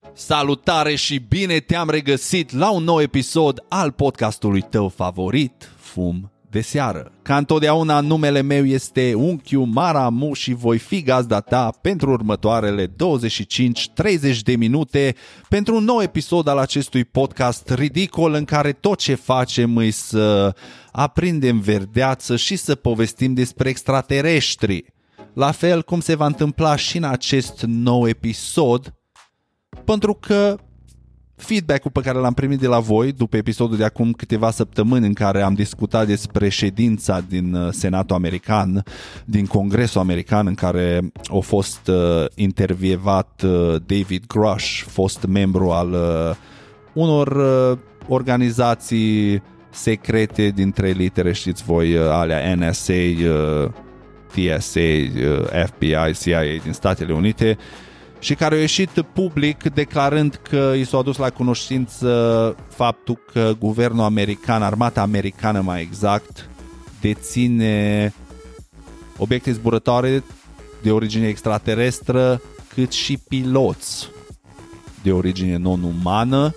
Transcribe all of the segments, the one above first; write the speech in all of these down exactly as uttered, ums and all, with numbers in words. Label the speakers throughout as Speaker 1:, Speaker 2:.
Speaker 1: Salutare și bine te-am regăsit la un nou episod al podcastului tău favorit, Fum de Seară. Ca întotdeauna, numele meu este Unchiul Maramu și voi fi gazda ta pentru următoarele douăzeci și cinci treizeci de minute pentru un nou episod al acestui podcast ridicol în care tot ce facem e să aprindem verdeață și să povestim despre extraterestri. La fel cum se va întâmpla și în acest nou episod, pentru că feedback-ul pe care l-am primit de la voi după episodul de acum câteva săptămâni în care am discutat despre ședința din Senatul American, din Congresul American, în care a fost uh, intervievat uh, David Grush, fost membru al uh, unor uh, organizații secrete dintre litere, știți voi, uh, alea N S A, uh, T S A, uh, F B I, C I A din Statele Unite, și care a ieșit public declarând că i s-a adus la cunoștință faptul că guvernul american, armata americană mai exact, deține obiecte zburătoare de origine extraterestră, cât și piloți de origine non-umană,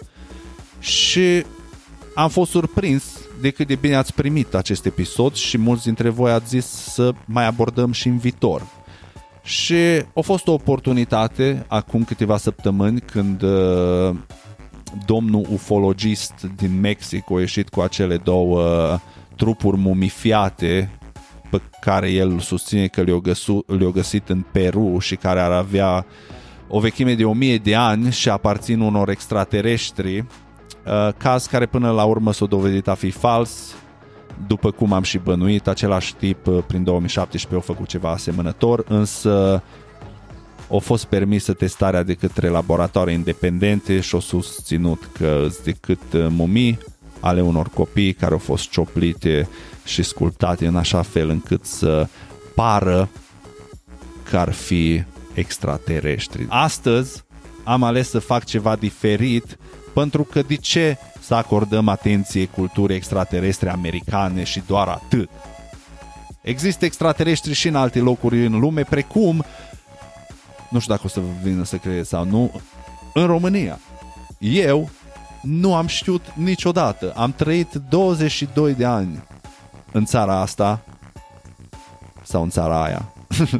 Speaker 1: și am fost surprins de cât de bine ați primit acest episod și mulți dintre voi ați zis să mai abordăm și în viitor. Și a fost o oportunitate acum câteva săptămâni când uh, domnul ufologist din Mexic a ieșit cu acele două uh, trupuri mumifiate pe care el susține că le-a găsit, le-a găsit în Peru și care ar avea o vechime de o mie de ani și aparțin unor extraterestri, uh, caz care până la urmă s-a dovedit a fi fals. După cum am și bănuit, același tip prin două mii șaptesprezece a făcut ceva asemănător, însă a fost permisă testarea de către laboratoare independente și a susținut că sunt decât mumii ale unor copii care au fost cioplite și sculptate în așa fel încât să pară că ar fi extraterestri. Astăzi am ales să fac ceva diferit, pentru că de ce să acordăm atenție culturii extraterestre americane și doar atât? Există extraterestri și în alte locuri în lume, precum, nu știu dacă o să vă vină să credeți sau nu, în România. Eu nu am știut niciodată. Am trăit douăzeci și doi de ani în țara asta sau în țara aia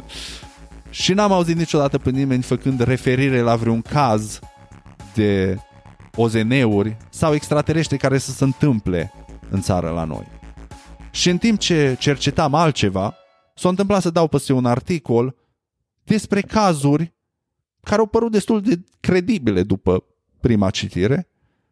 Speaker 1: și n-am auzit niciodată pe nimeni făcând referire la vreun caz de O Z N-uri sau extraterestri care să se întâmple în țară la noi. Și în timp ce cercetam altceva, s-a întâmplat să dau peste un articol despre cazuri care au părut destul de credibile după prima citire,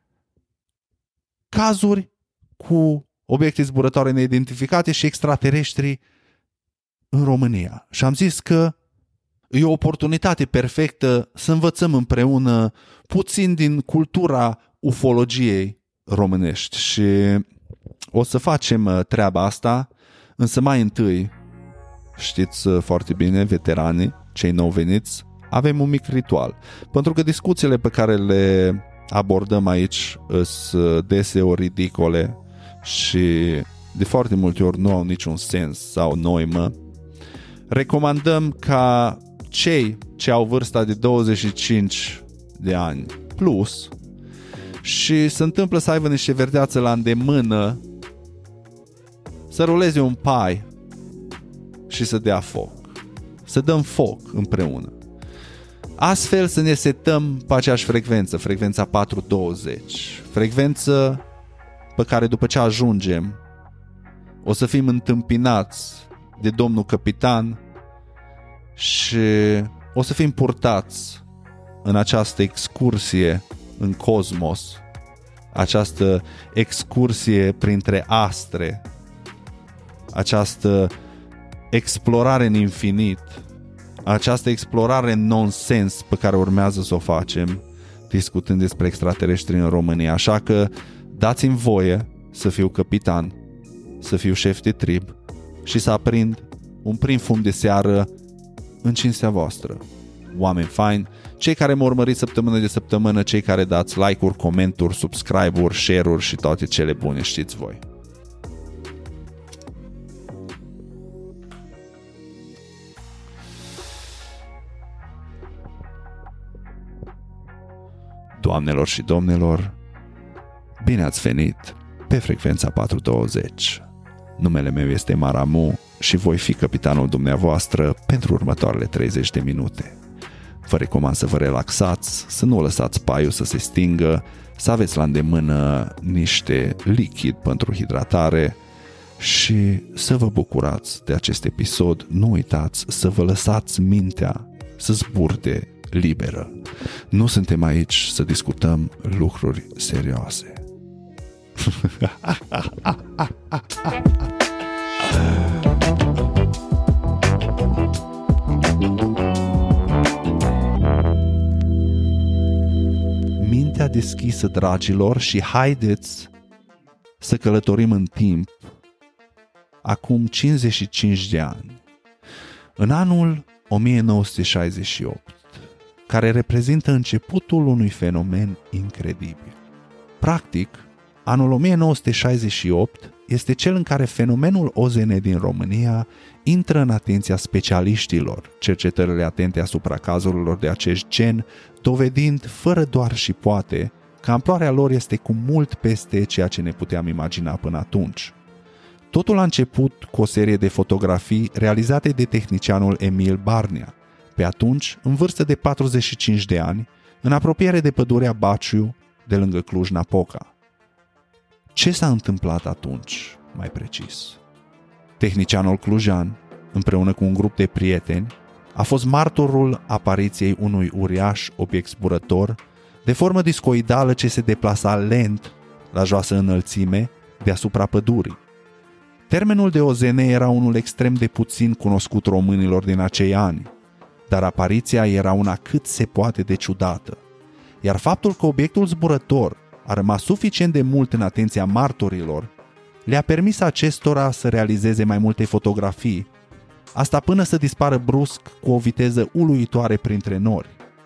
Speaker 1: cazuri cu obiecte zburătoare neidentificate și extraterestri în România. Și am zis că e o oportunitate perfectă să învățăm împreună puțin din cultura ufologiei românești și o să facem treaba asta, însă mai întâi, știți foarte bine, veteranii, cei nou veniți, avem un mic ritual. Pentru că discuțiile pe care le abordăm aici sunt deseori ridicole și de foarte multe ori nu au niciun sens sau noimă. Recomandăm ca cei ce au vârsta de douăzeci și cinci de ani plus și se întâmplă să aibă niște verdeață la îndemână să ruleze un pai și să dea foc. Să dăm foc împreună. Astfel să ne setăm pe aceeași frecvență, frecvența patru douăzeci. Frecvență pe care după ce ajungem o să fim întâmpinați de domnul capitan și o să fim purtați în această excursie în cosmos, această excursie printre astre, această explorare în infinit, această explorare în nonsens pe care urmează să o facem discutând despre extraterestri în România. Așa că dați-mi voie să fiu capitan, să fiu șef de trib și să aprind un prim fum de seară în cinstea voastră. Oameni faini, cei care mă urmăriți săptămână de săptămână, cei care dați like-uri, comenturi, subscribe-uri, share-uri și toate cele bune, știți voi. Doamnelor și domnilor, bine ați venit pe frecvența patru douăzeci. Numele meu este Maramu și voi fi capitanul dumneavoastră pentru următoarele treizeci de minute. Vă recomand să vă relaxați, să nu lăsați paiul să se stingă, să aveți la îndemână niște lichid pentru hidratare și să vă bucurați de acest episod. Nu uitați să vă lăsați mintea să zburde liberă. Nu suntem aici să discutăm lucruri serioase. Mintea deschisă, dragilor, și haideți să călătorim în timp. Acum cincizeci și cinci de ani, în anul o mie nouă sute șaizeci și opt, care reprezintă începutul unui fenomen incredibil. Practic, anul o mie nouă sute șaizeci și opt este cel în care fenomenul O Z N din România intră în atenția specialiștilor, cercetările atente asupra cazurilor de acest gen, dovedind, fără doar și poate, că amploarea lor este cu mult peste ceea ce ne puteam imagina până atunci. Totul a început cu o serie de fotografii realizate de tehnicianul Emil Barnea, pe atunci în vârstă de patruzeci și cinci de ani, în apropiere de pădurea Baciu, de lângă Cluj-Napoca. Ce s-a întâmplat atunci, mai precis? Tehnicianul clujan, împreună cu un grup de prieteni, a fost martorul apariției unui uriaș obiect zburător de formă discoidală ce se deplasa lent, la joasă înălțime, deasupra pădurii. Termenul de O Z N era unul extrem de puțin cunoscut românilor din acei ani, dar apariția era una cât se poate de ciudată. Iar faptul că obiectul zburător a rămas suficient de mult în atenția martorilor le-a permis acestora să realizeze mai multe fotografii, asta până să dispară brusc cu o viteză uluitoare printre nori.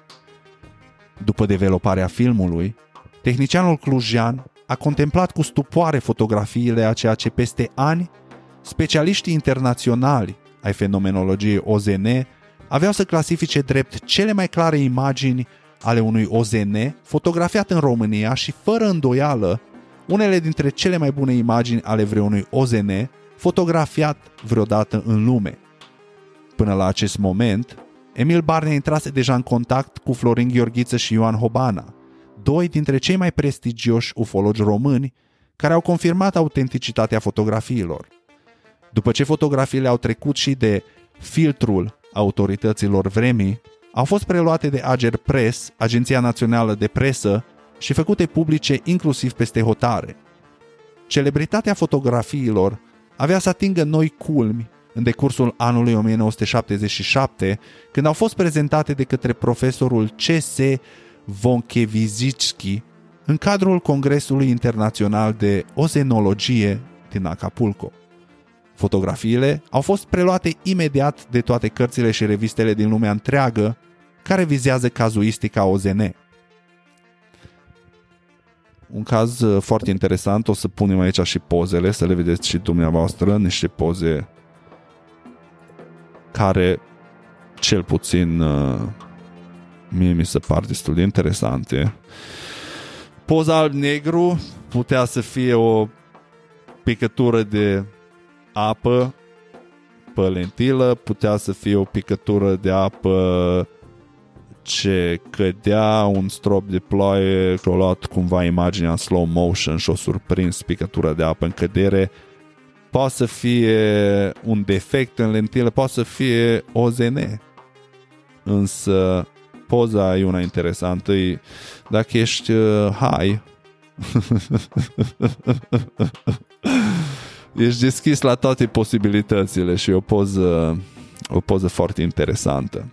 Speaker 1: După developarea filmului, tehnicianul clujan a contemplat cu stupoare fotografiile a ceea ce peste ani specialiștii internaționali ai fenomenologiei O Z N aveau să clasifice drept cele mai clare imagini ale unui O Z N fotografiat în România și, fără îndoială, unele dintre cele mai bune imagini ale vreunui O Z N fotografiat vreodată în lume. Până la acest moment, Emil Barnea intrase deja în contact cu Florin Gheorghiță și Ioan Hobana, doi dintre cei mai prestigioși ufologi români, care au confirmat autenticitatea fotografiilor. După ce fotografiile au trecut și de filtrul autorităților vremii, au fost preluate de Ager Press, Agenția Națională de Presă, și făcute publice inclusiv peste hotare. Celebritatea fotografiilor avea să atingă noi culmi în decursul anului o mie nouă sute șaptezeci și șapte, când au fost prezentate de către profesorul C S Vonchevizicki în cadrul Congresului Internațional de Ozenologie din Acapulco. Fotografiile au fost preluate imediat de toate cărțile și revistele din lumea întreagă care vizează cazuistica O Z N. Un caz foarte interesant, o să punem aici și pozele, să le vedeți și dumneavoastră, niște poze care, cel puțin, mie mi se par destul de interesante. Poza alb-negru putea să fie o picătură de apă pe lentilă, putea să fie o picătură de apă ce cădea, un strop de ploaie, și-o luat cumva imaginea în slow motion și-o surprins picătura de apă în cădere. Poate să fie un defect în lentilă, poate să fie O Z N. Însă poza e una interesantă. E, dacă ești uh, high, ești deschis la toate posibilitățile și e o poză, o poză foarte interesantă.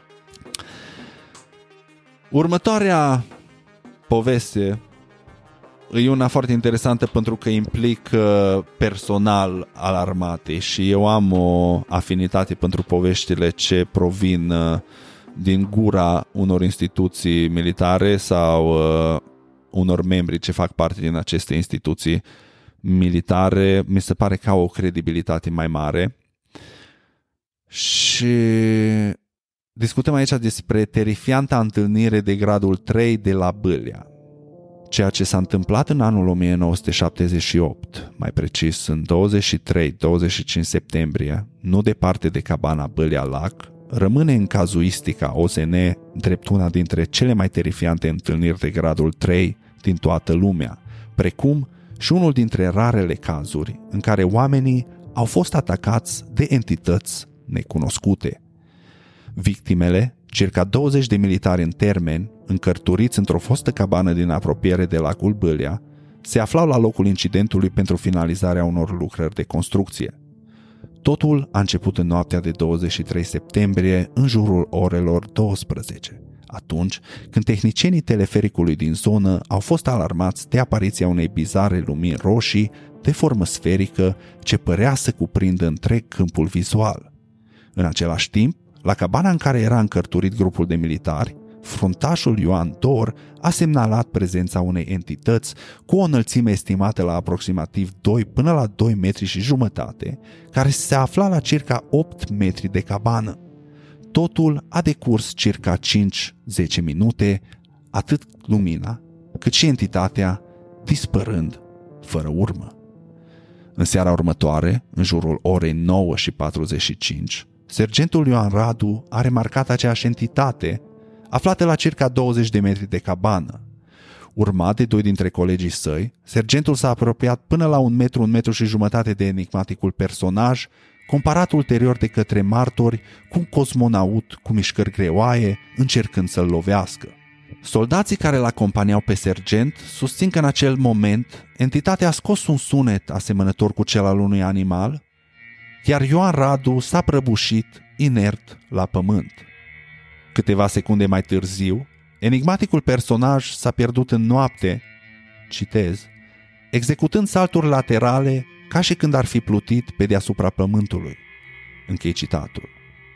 Speaker 1: Următoarea poveste e una foarte interesantă pentru că implică personal al armatei și eu am o afinitate pentru poveștile ce provin din gura unor instituții militare sau unor membri ce fac parte din aceste instituții militare. Mi se pare că au o credibilitate mai mare și Discutăm aici despre terifianta întâlnire de gradul trei de la Bâlea. Ceea ce s-a întâmplat în anul o mie nouă sute șaptezeci și opt, mai precis în douăzeci și trei douăzeci și cinci septembrie, nu departe de cabana Bâlea Lac, rămâne în cazuistica O S N drept una dintre cele mai terifiante întâlniri de gradul trei din toată lumea, precum și unul dintre rarele cazuri în care oamenii au fost atacați de entități necunoscute. Victimele, circa douăzeci de militari în termen, încărturiți într-o fostă cabană din apropiere de lacul Bâlea, se aflau la locul incidentului pentru finalizarea unor lucrări de construcție. Totul a început în noaptea de douăzeci și trei septembrie, în jurul orelor douăsprezece, atunci când tehnicienii telefericului din zonă au fost alarmați de apariția unei bizare lumini roșii de formă sferică ce părea să cuprindă întreg câmpul vizual. În același timp, la cabana în care era încărturit grupul de militari, fruntașul Ioan Dor a semnalat prezența unei entități cu o înălțime estimată la aproximativ doi până la doi metri și jumătate, care se afla la circa opt metri de cabană. Totul a decurs circa cinci zece minute, atât lumina, cât și entitatea dispărând fără urmă. În seara următoare, în jurul orei nouă și patruzeci și cinci, sergentul Ioan Radu a remarcat aceeași entitate, aflată la circa douăzeci de metri de cabană. Urmat de doi dintre colegii săi, sergentul s-a apropiat până la un metru, un metru și jumătate de enigmaticul personaj, comparat ulterior de către martori cu un cosmonaut cu mișcări greoaie, încercând să-l lovească. Soldații care îl acompaniau pe sergent susțin că în acel moment entitatea a scos un sunet asemănător cu cel al unui animal, iar Ioan Radu s-a prăbușit inert la pământ. Câteva secunde mai târziu, enigmaticul personaj s-a pierdut în noapte, citez, executând salturi laterale ca și când ar fi plutit pe deasupra pământului. Închei citatul.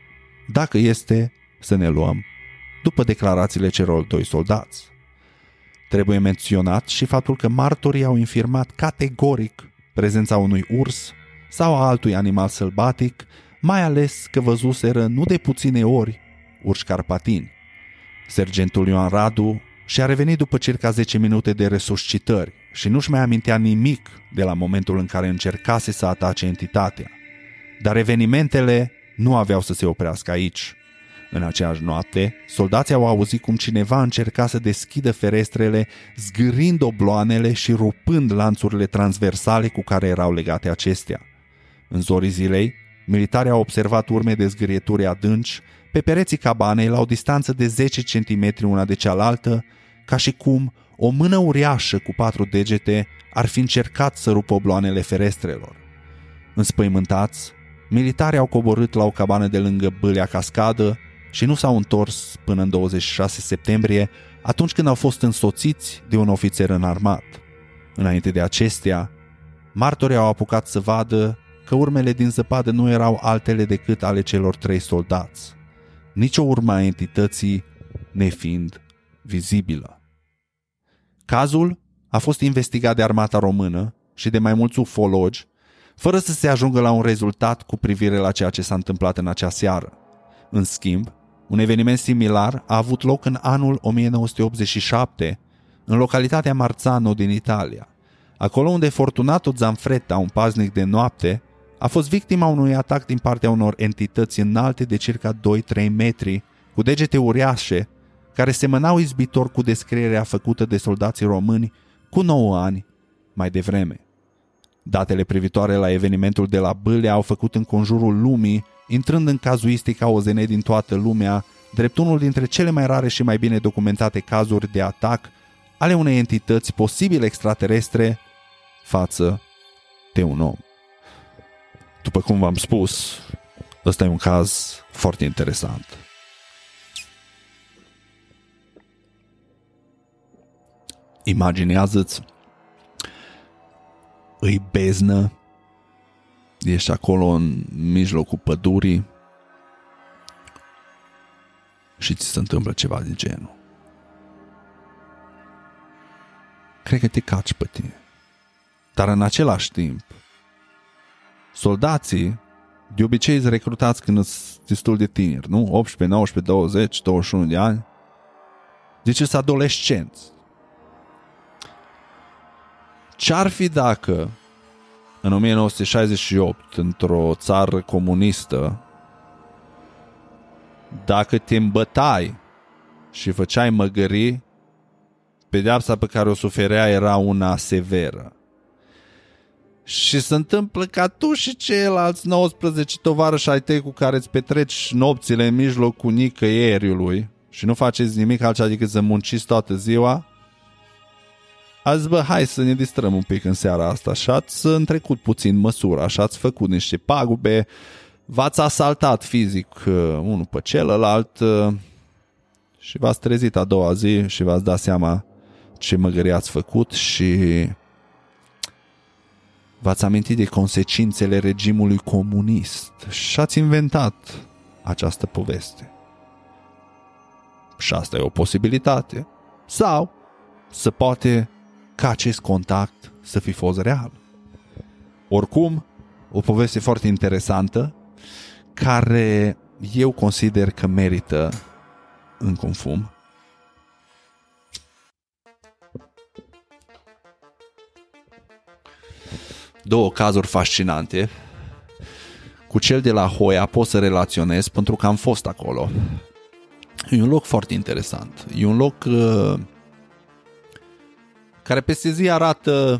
Speaker 1: Dacă este să ne luăm după declarațiile celor doi soldați. Trebuie menționat și faptul că martorii au infirmat categoric prezența unui urs sau a altui animal sălbatic, mai ales că văzuseră nu de puține ori urși carpatini. Sergentul Ioan Radu și-a revenit după circa zece minute de resuscitări și nu-și mai amintea nimic de la momentul în care încercase să atace entitatea. Dar evenimentele nu aveau să se oprească aici. În aceeași noapte, soldații au auzit cum cineva încerca să deschidă ferestrele, zgârind obloanele și rupând lanțurile transversale cu care erau legate acestea. În zorii zilei, militarii au observat urme de zgârieturi adânci pe pereții cabanei la o distanță de zece centimetri una de cealaltă, ca și cum o mână uriașă cu patru degete ar fi încercat să rupă obloanele ferestrelor. Înspăimântați, militarii au coborât la o cabană de lângă Bâlea Cascadă și nu s-au întors până în douăzeci și șase septembrie, atunci când au fost însoțiți de un ofițer înarmat. Înainte de acestea, martorii au apucat să vadă că urmele din zăpadă nu erau altele decât ale celor trei soldați, nici o urmă a entității nefiind vizibilă. Cazul a fost investigat de armata română și de mai mulți ufologi, fără să se ajungă la un rezultat cu privire la ceea ce s-a întâmplat în acea seară. În schimb, un eveniment similar a avut loc în anul o mie nouă sute optzeci și șapte, în localitatea Marzano din Italia, acolo unde Fortunato Zanfretta, un paznic de noapte, a fost victima unui atac din partea unor entități înalte de circa doi trei metri, cu degete uriașe, care semănau izbitor cu descrierea făcută de soldații români cu nouă ani mai devreme. Datele privitoare la evenimentul de la Bâlea au făcut în conjurul lumii, intrând în cazuistica O Z N din toată lumea, drept unul dintre cele mai rare și mai bine documentate cazuri de atac ale unei entități posibil extraterestre față de un om. După cum v-am spus, ăsta e un caz foarte interesant. Imaginează-ți, îi beznă, ești acolo în mijlocul pădurii și ți se întâmplă ceva de genul. Cred că te caci pe tine. Dar în același timp, soldații De obicei îți recrutați când sunt destul de tineri, nu? optsprezece, nouăsprezece, douăzeci, douăzeci și unu de ani. Deci sunt adolescenți. Ce-ar fi dacă în o mie nouă sute șaizeci și opt, într-o țară comunistă, dacă te îmbătai și făceai măgării, pedeapsa pe care o suferea era una severă. Și se întâmplă ca tu și ceilalți nouăsprezece tovarăși ai tăi cu care îți petreci nopțile în mijlocul nicăieriului și nu faceți nimic altceva decât să munciți toată ziua, azi bă, hai să ne distrăm un pic în seara asta și ați întrecut puțin măsura și ați făcut niște pagube, v-ați asaltat fizic unul pe celălalt și v-ați trezit a doua zi și v-ați dat seama ce măgării ați făcut și v-ați amintit de consecințele regimului comunist și ați inventat această poveste. Și asta e o posibilitate. Sau se poate ca acest contact să fi fost real. Oricum, o poveste foarte interesantă care eu consider că merită încă un fum. Două cazuri fascinante. Cu cel de la Hoia pot să relaționez pentru că am fost acolo. E un loc foarte interesant. E un loc uh, care peste zi arată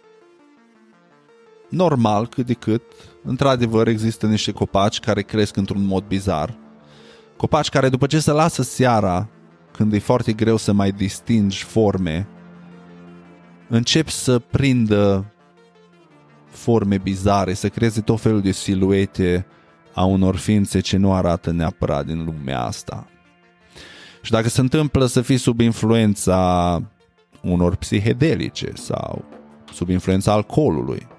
Speaker 1: normal cât de cât. Într-adevăr există niște copaci care cresc într-un mod bizar. Copaci care după ce se lasă seara, când e foarte greu să mai distingi forme, încep să prindă forme bizare, să creeze tot felul de siluete a unor ființe ce nu arată neapărat din lumea asta. Și dacă se întâmplă să fii sub influența unor psihedelice sau sub influența alcoolului,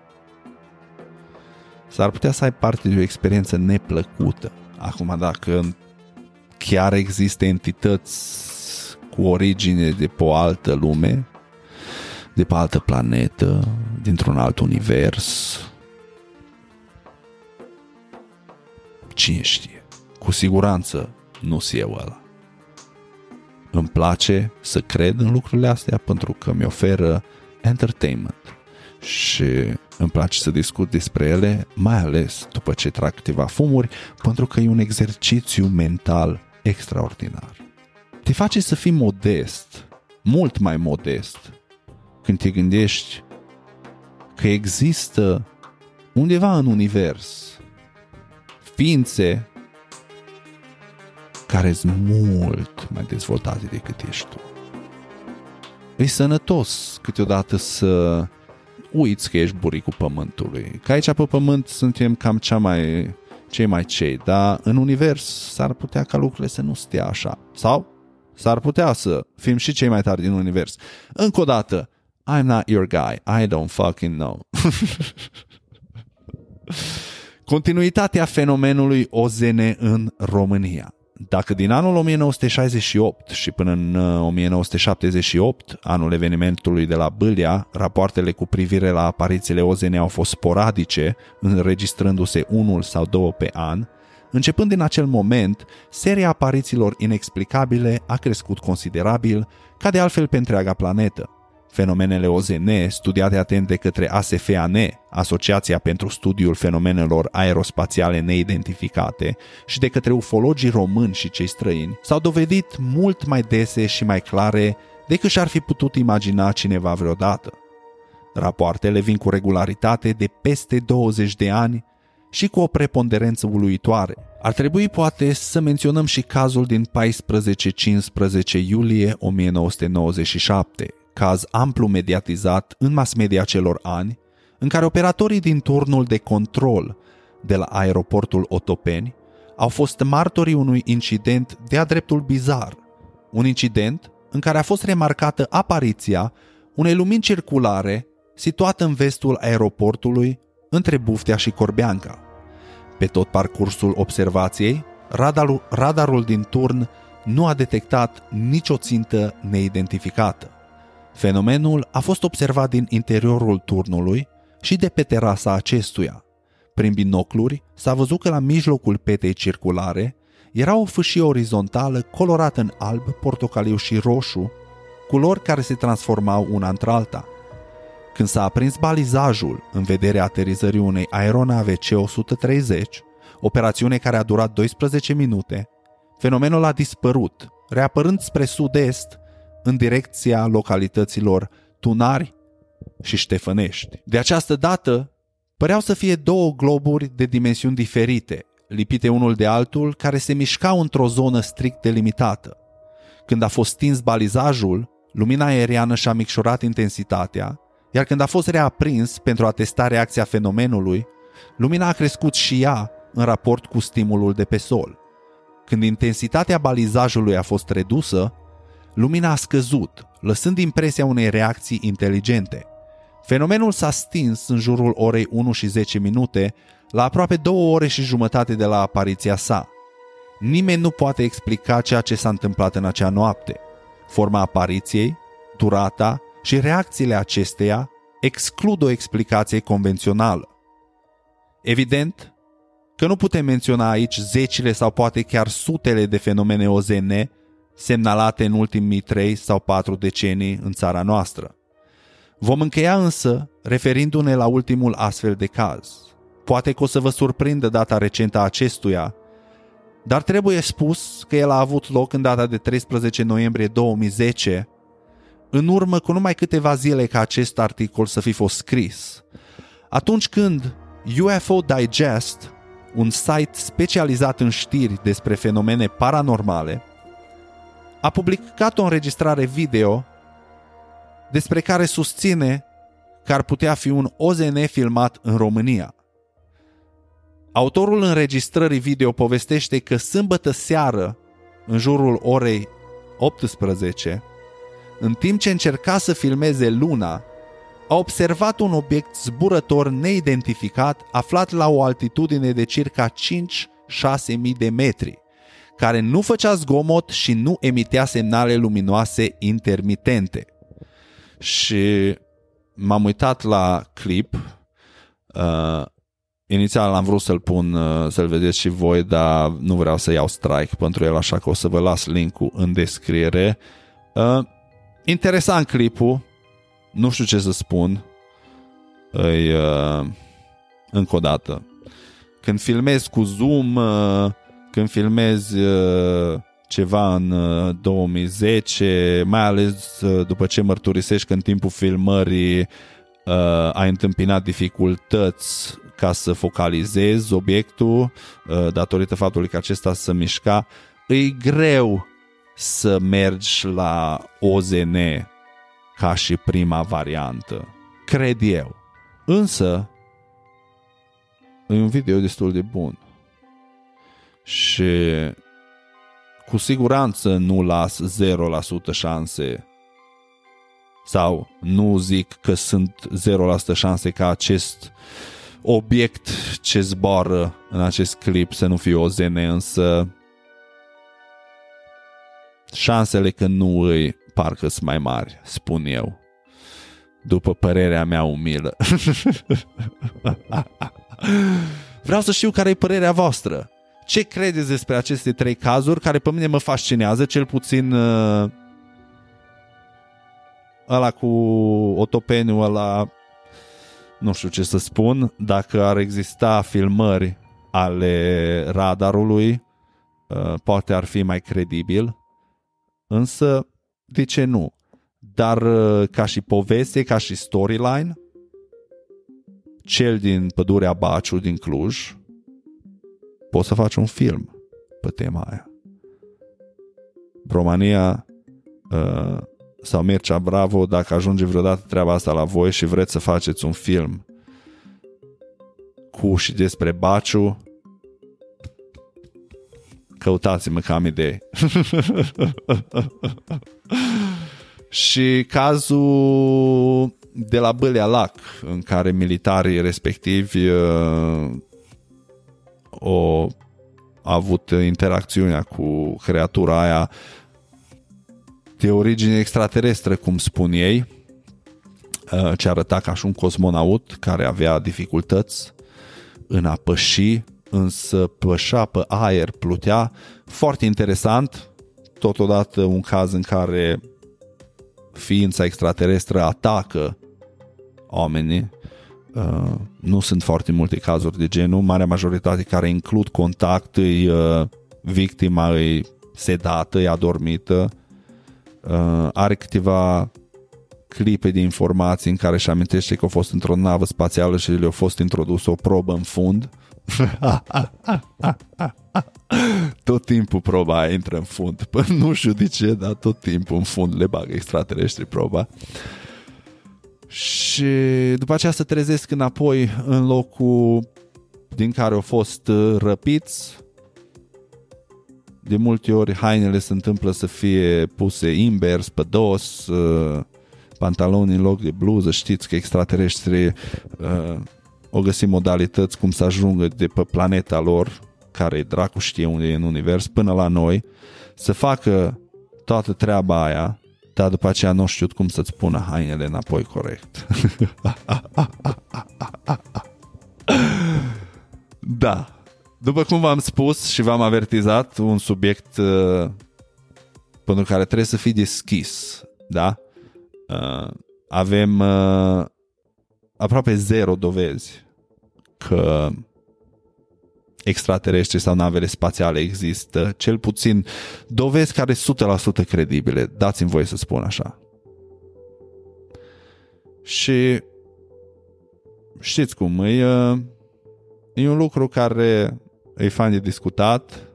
Speaker 1: s-ar putea să ai parte de o experiență neplăcută. Acum, dacă chiar există entități cu origine de pe o altă lume, de pe altă planetă, dintr-un alt univers, cine știe? Cu siguranță nu sunt eu ăla. Îmi place să cred în lucrurile astea pentru că mi oferă entertainment și îmi place să discut despre ele, mai ales după ce trag câteva fumuri, pentru că e un exercițiu mental extraordinar. Te face să fii modest, mult mai modest, când te gândești că există undeva în univers ființe care sunt mult mai dezvoltate decât ești tu. E sănătos câteodată să uiți că ești buricul pământului. Că aici pe pământ suntem cam cea mai, cei mai cei, dar în univers s-ar putea ca lucrurile să nu stea așa. Sau s-ar putea să fim și cei mai tari din univers. Încă o dată, I'm not your guy. I don't fucking know. Continuitatea fenomenului O Z N în România. Dacă din anul o mie nouă sute șaizeci și opt și până în o mie nouă sute șaptezeci și opt, anul evenimentului de la Bâlea, rapoartele cu privire la aparițiile O Z N au fost sporadice, înregistrându-se unul sau două pe an, începând din acel moment, seria aparițiilor inexplicabile a crescut considerabil, ca de altfel pe întreaga planetă. Fenomenele O Z N, studiate atent de către A S F A N, Asociația pentru Studiul Fenomenelor Aerospațiale Neidentificate, și de către ufologii români și cei străini, s-au dovedit mult mai dese și mai clare decât și-ar fi putut imagina cineva vreodată. Rapoartele vin cu regularitate de peste douăzeci de ani și cu o preponderență uluitoare. Ar trebui poate să menționăm și cazul din paisprezece-cincisprezece iulie o mie nouă sute nouăzeci și șapte, caz amplu mediatizat în mass media celor ani, în care operatorii din turnul de control de la aeroportul Otopeni au fost martorii unui incident de-a dreptul bizar. Un incident în care a fost remarcată apariția unei lumini circulare situată în vestul aeroportului între Buftea și Corbeanca. Pe tot parcursul observației, radarul, radarul din turn nu a detectat nicio țintă neidentificată. Fenomenul a fost observat din interiorul turnului și de pe terasa acestuia. prin binocluri, s-a văzut că la mijlocul petei circulare era o fâșie orizontală colorată în alb, portocaliu și roșu, culori care se transformau una într-alta. Când s-a aprins balizajul în vederea aterizării unei aeronave C o sută treizeci, operațiune care a durat doisprezece minute, fenomenul a dispărut, reapărând spre sud-est, în direcția localităților Tunari și Ștefănești. De această dată, păreau să fie două globuri de dimensiuni diferite, lipite unul de altul, care se mișcau într-o zonă strict delimitată. Când a fost stins balizajul, lumina aeriană și-a micșorat intensitatea, iar când a fost reaprins pentru a testa reacția fenomenului, lumina a crescut și ea în raport cu stimulul de pe sol. Când intensitatea balizajului a fost redusă, lumina a scăzut, lăsând impresia unei reacții inteligente. Fenomenul s-a stins în jurul orei unu și zece minute, la aproape două ore și jumătate de la apariția sa. Nimeni nu poate explica ceea ce s-a întâmplat în acea noapte. Forma apariției, durata și reacțiile acesteia exclud o explicație convențională. Evident că nu putem menționa aici zecile sau poate chiar sutele de fenomene O Z N semnalate în ultimii trei sau patru decenii în țara noastră. Vom încheia însă referindu-ne la ultimul astfel de caz. Poate că o să vă surprindă data recentă a acestuia, dar trebuie spus că el a avut loc în data de treisprezece noiembrie două mii zece, în urmă cu numai câteva zile ca acest articol să fi fost scris, atunci când U F O Digest, un site specializat în știri despre fenomene paranormale, a publicat o înregistrare video despre care susține că ar putea fi un O Z N filmat în România. Autorul înregistrării video povestește că sâmbătă seară, în jurul orei optsprezece, în timp ce încerca să filmeze luna, a observat un obiect zburător neidentificat aflat la o altitudine de circa cinci-șase mii de metri, care nu făcea zgomot și nu emitea semnale luminoase intermitente. Și m-am uitat la clip. Uh, inițial am vrut să-l pun, uh, să-l vedeți și voi, dar nu vreau să iau strike pentru el, așa că o să vă las link-ul în descriere. Uh, interesant clipul, nu știu ce să spun. Îi, uh, încă o dată, când filmezi cu zoom, uh, când filmezi uh, ceva în uh, două mii zece, mai ales uh, după ce mărturisești că în timpul filmării uh, ai întâmpinat dificultăți ca să focalizezi obiectul uh, datorită faptului că acesta se mișca, e greu să mergi la O Z N ca și prima variantă, cred eu. Însă e un video destul de bun și cu siguranță nu las zero la sută șanse, sau nu zic că sunt zero la sută șanse ca acest obiect ce zboară în acest clip să nu fie O Z N, însă șansele că nu îi parcă sunt mai mari, spun eu, după părerea mea umilă. Vreau să știu care e părerea voastră. Ce credeți despre aceste trei cazuri care pe mine mă fascinează, cel puțin uh, ăla cu otopeniul ăla, nu știu ce să spun, dacă ar exista filmări ale radarului, uh, poate ar fi mai credibil, însă de ce nu? Dar uh, ca și poveste, ca și storyline, cel din Pădurea Baciu din Cluj, poți să faci un film pe tema aia. România uh, sau Mircea Bravo, dacă ajunge vreodată treaba asta la voi și vreți să faceți un film cu și despre Baciu, căutați-mă că am idei. Și cazul de la Bâlea Lac, în care militarii respectivi uh, o a avut interacțiunea cu creatura aia de origine extraterestră, cum spun ei, ce arăta ca și un cosmonaut care avea dificultăți în a păși, însă pășea pe aer, plutea. Foarte interesant, totodată un caz în care ființa extraterestră atacă oamenii. Uh, nu sunt foarte multe cazuri de genul, marea majoritate care includ contact, îi, uh, victima îi sedată, e adormită. Uh, are câteva clipe de informații în care își amintește că a fost într-o navă spațială și le-a fost introdusă o probă în fund. Tot timpul proba aia intră în fund. Păi nu știu de ce, dar tot timpul în fund le bagă extraterestri proba. Și după aceea se trezesc înapoi în locul din care au fost răpiți. De multe ori hainele se întâmplă să fie puse invers, pe dos, pantaloni în loc de bluză. Știți că extraterestrii uh, au găsit modalități cum să ajungă de pe planeta lor, care dracu știe unde e în univers, până la noi, să facă toată treaba aia, dar după aceea nu știu cum să-ți pună hainele înapoi corect. Da. După cum v-am spus și v-am avertizat, un subiect uh, pentru care trebuie să fii deschis, da? Uh, avem uh, aproape zero dovezi că extraterestri sau navele spațiale există, cel puțin dovezi care sunt o sută la sută credibile, dați-mi voie să spun așa. Și știți cum, e, e un lucru care e fain de discutat,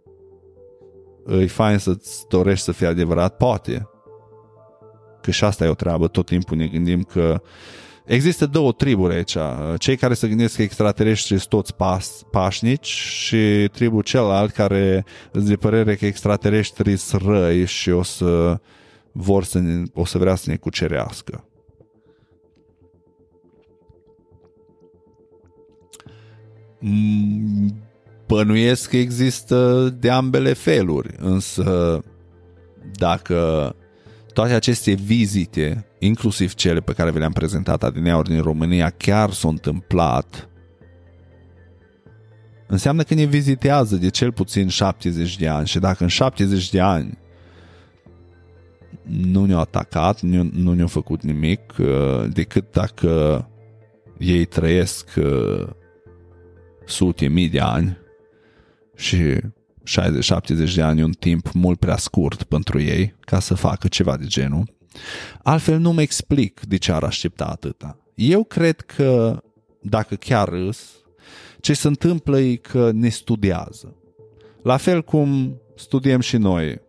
Speaker 1: e fain să-ți dorești să fie adevărat, poate, că și asta e o treabă, tot timpul ne gândim că există două triburi aici, cei care se gândesc că extraterestri sunt toți pas, pașnici și tribul celălalt care îți de părere că extraterestrii sunt răi și o să vor să ne, o să vrea să ne cucerească. Bănuiesc că există de ambele feluri, însă dacă toate aceste vizite, inclusiv cele pe care vi le-am prezentat adineauri din România, chiar s-au întâmplat, înseamnă că ne vizitează de cel puțin șaptezeci de ani și dacă în șaptezeci de ani nu ne-au atacat, nu, nu ne-au făcut nimic, decât dacă ei trăiesc sute mii de ani și șaizeci șaptezeci de ani e un timp mult prea scurt pentru ei ca să facă ceva de genul. Altfel nu mă explic de ce ar aștepta atâta. Eu cred că dacă chiar râs, ce se întâmplă e că ne studiază. La fel cum studiem și noi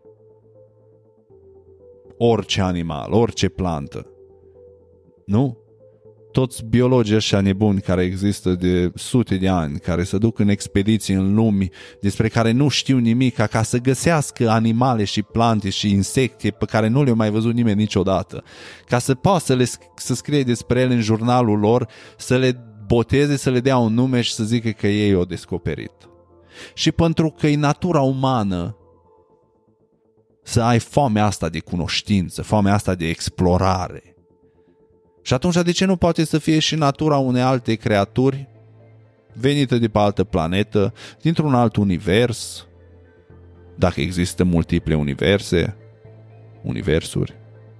Speaker 1: orice animal, orice plantă. Nu? Toți biologii ăștia nebuni care există de sute de ani, care se duc în expediții în lumi despre care nu știu nimic, ca să găsească animale și plante și insecte pe care nu le-a mai văzut nimeni niciodată, ca să poată să, le, să scrie despre ele în jurnalul lor, să le boteze, să le dea un nume și să zică că ei o descoperit. Și pentru că e natura umană să ai foamea asta de cunoștință, foamea asta de explorare. Și atunci de ce nu poate să fie și natura unei alte creaturi venite de pe altă planetă, dintr-un alt univers, dacă există multiple universe, universuri.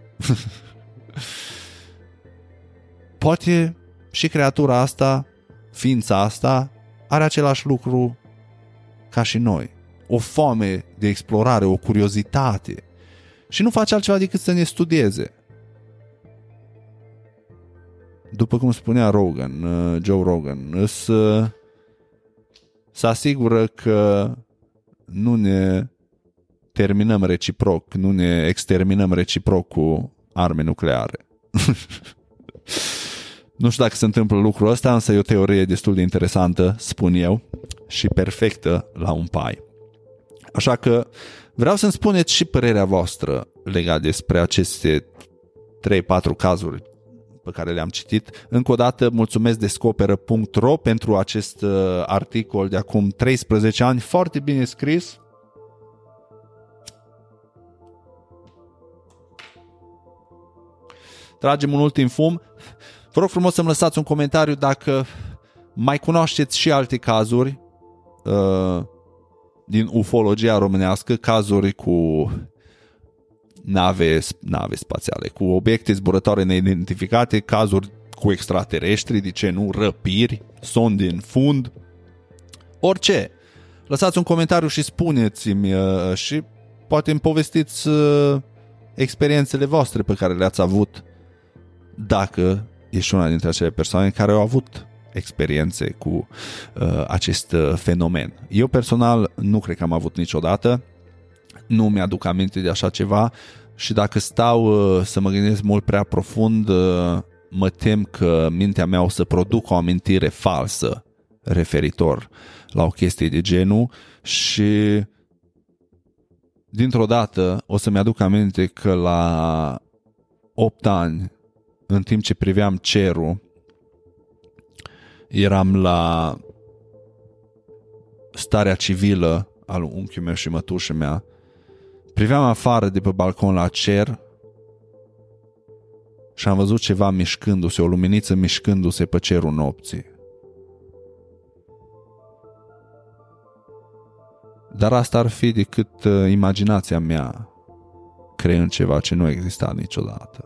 Speaker 1: Poate și creatura asta, ființa asta, are același lucru ca și noi. O foame de explorare, o curiozitate. Și nu face altceva decât să ne studieze. După cum spunea Rogan, Joe Rogan, să se asigură că nu ne terminăm reciproc, nu ne exterminăm reciproc cu arme nucleare. Nu știu dacă se întâmplă lucrul ăsta, însă e o teorie destul de interesantă, spun eu, și perfectă la un pai. Așa că vreau să-mi spuneți și părerea voastră legat despre aceste trei patru cazuri pe care le-am citit. Încă o dată mulțumesc descoperă punct ro pentru acest uh, articol de acum treisprezece ani, foarte bine scris. Tragem un ultim fum. Vă rog frumos să-mi lăsați un comentariu dacă Mai cunoașteți și alte cazuri uh, din ufologia românească, cazuri cu nave, nave spațiale, cu obiecte zburătoare neidentificate, cazuri cu extraterestri, de ce nu, răpiri, sonde în fund, orice. Lăsați un comentariu și spuneți-mi uh, și poate îmi povestiți uh, experiențele voastre pe care le-ați avut, dacă ești una dintre acele persoane care au avut experiențe cu uh, acest uh, fenomen. Eu personal nu cred că am avut niciodată, nu mi-aduc aminte de așa ceva și dacă stau uh, să mă gândesc mult prea profund, uh, mă tem că mintea mea o să producă o amintire falsă referitor la o chestie de genul și dintr-o dată o să-mi aduc aminte că la opt ani, în timp ce priveam cerul, eram la starea civilă al unchiului meu și mătușii mea, priveam afară de pe balcon la cer și am văzut ceva mișcându-se, o luminiță mișcându-se pe cerul nopții. Dar asta ar fi decât uh, imaginația mea creând ceva ce nu exista niciodată.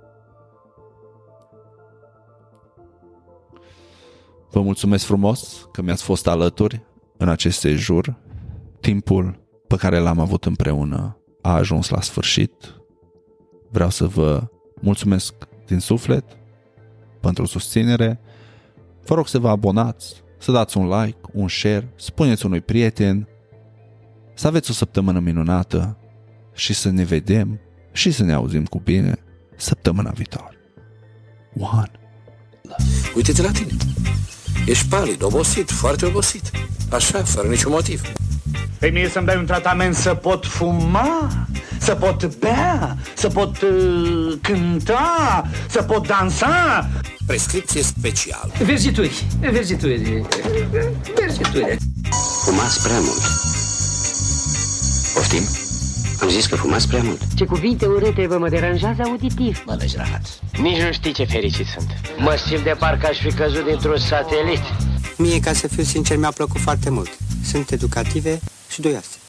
Speaker 1: Vă mulțumesc frumos că mi-ați fost alături în acest sejur. Timpul pe care l-am avut împreună a ajuns la sfârșit. Vreau să vă mulțumesc din suflet pentru susținere. Vă rog să vă abonați, să dați un like, un share, spuneți unui prieten, să aveți o săptămână minunată și să ne vedem și să ne auzim cu bine săptămâna viitoare. One.
Speaker 2: Uite-te la tine. Ești palid, obosit, foarte obosit. Așa, fără niciun motiv.
Speaker 3: Păi mie să-mi dai un tratament să pot fuma, să pot bea, să pot uh, cânta, să pot dansa.
Speaker 2: Prescripție specială.
Speaker 4: Verzituri, verzituri, verzituri.
Speaker 2: Fumați prea mult. Poftim? Am zis că fumați prea mult.
Speaker 5: Ce cuvinte urâte vă mă deranjează auditiv.
Speaker 2: Mă lăși rahat.
Speaker 4: Nici nu știi ce fericit sunt. Mă simt de parcă aș fi căzut dintr-un satelit.
Speaker 6: Mie, ca să fiu sincer, mi-a plăcut foarte mult. Sunt educative și duioase.